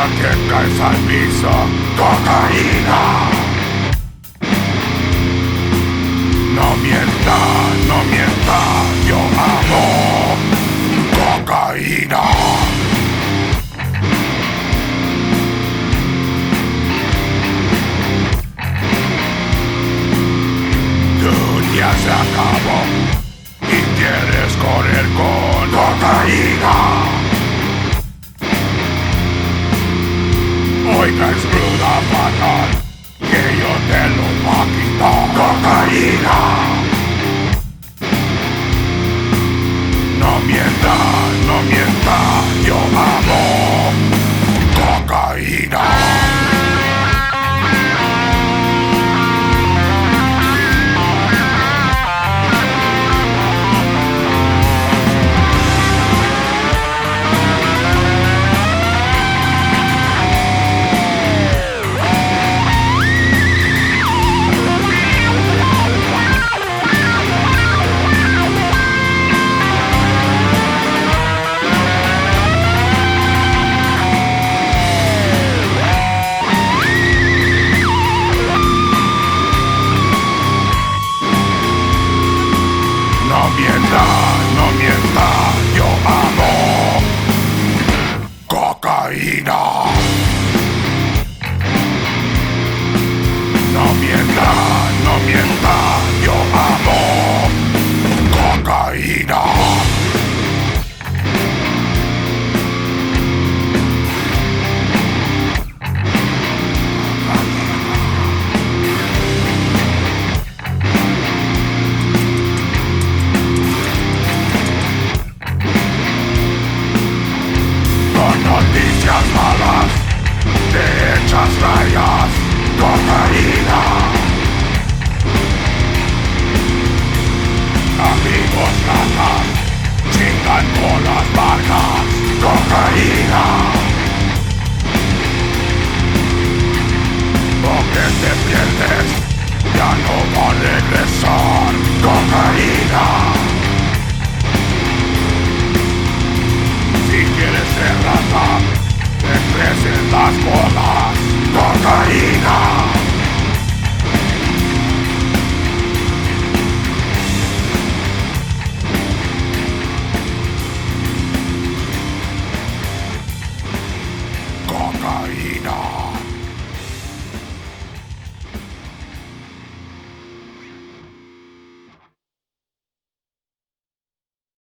que caes al piso. Cocaína. No mientas, no mientas, yo amo cocaína. Tu día se acabó y quieres correr con cocaína. Hoy caes cruda fatal, que yo te lo voy a quitar. Cocaína. No mientas, no mientas, yo amo cocaína. No mientas, no mientas, yo amo cocaína. No mientas, no mientas, yo amo cocaína. Noticias malas, te echas rayas, cocaína. Amigos ratas, chingan con las marcas, cocaína. Porque te pierdes, ya no va a regresar, cocaína. Si quieres ser rata, te crecen las bolas.